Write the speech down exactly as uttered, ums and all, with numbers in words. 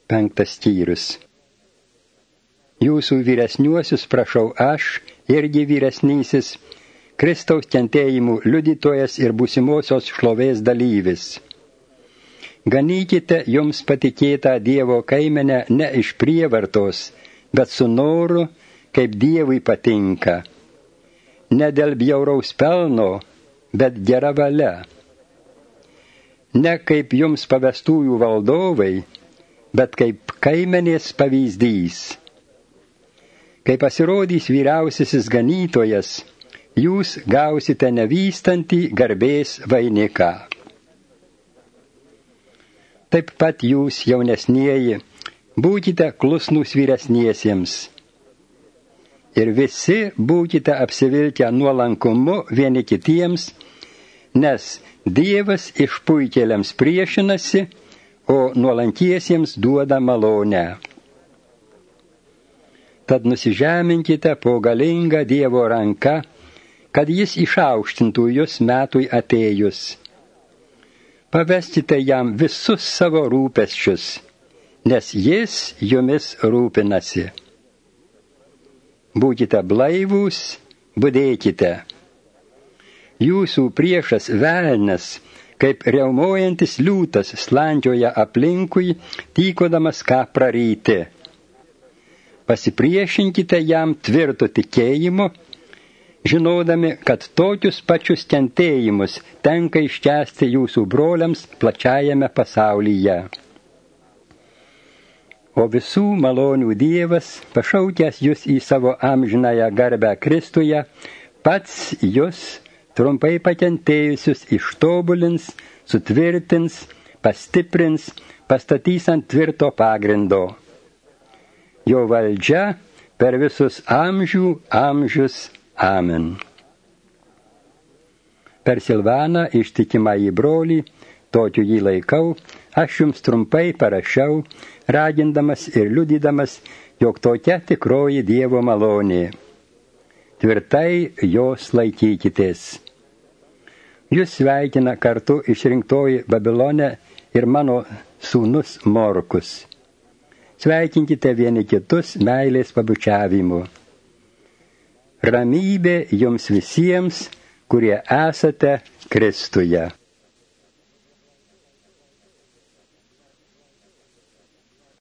Penktas skyrius. Jūsų vyresniuosius prašau aš, irgi vyresnysis, Kristaus kentėjimų liudytojas ir būsimosios šlovės dalyvis. Ganykite jums patikėtą Dievo kaimenę ne iš prievartos, bet su noru, kaip Dievui patinka. Ne dėl bjauraus pelno, bet gera valia. Ne kaip jums pavestųjų valdovai, bet kaip kaimenės pavyzdys. Kai pasirodys vyriausiasis ganytojas, jūs gausite nevystantį garbės vainiką. Taip pat jūs, jaunesnieji, būkite klusnūs vyresniesiems. Ir visi būkite apsivilkę nuolankumu vieni kitiems, nes Dievas išpuikėliams priešinasi, o nuolankiesiems duoda malonę. Tad nusižeminkite po galingą Dievo ranką, kad jis išaukštintų jūs metui atėjus. Paveskite jam visus savo rūpesčius, nes jis jumis rūpinasi. Būkite blaivūs, budėkite. Jūsų priešas velnias, kaip riaumojantis liūtas, slandžioja aplinkui, tykodamas ką praryti. Pasipriešinkite jam tvirto tikėjimu, žinodami, kad tokius pačius kentėjimus tenka iškęsti jūsų broliams plačiajame pasaulyje. O visų malonių Dievas, pašaukęs jūs į savo amžinąją garbę Kristuje, pats jūs trumpai pakentėjusius ištobulins, sutvirtins, pastiprins, pastatys ant tvirto pagrindo. Jo valdžia per visus amžių amžius. Amen. Per Silvaną, ištikimąjį brolį, tokiu jį laikau, aš jums trumpai parašiau, ragindamas ir liudydamas, jog tokia tikroji Dievo malonė. Tvirtai jos laikykitės. Jūs sveikina kartu išrinktoji Babilone ir mano sūnus Morkus. Sveikinkite vieni kitus meilės pabučiavimu. Ramybė jums visiems, kurie esate Kristuje.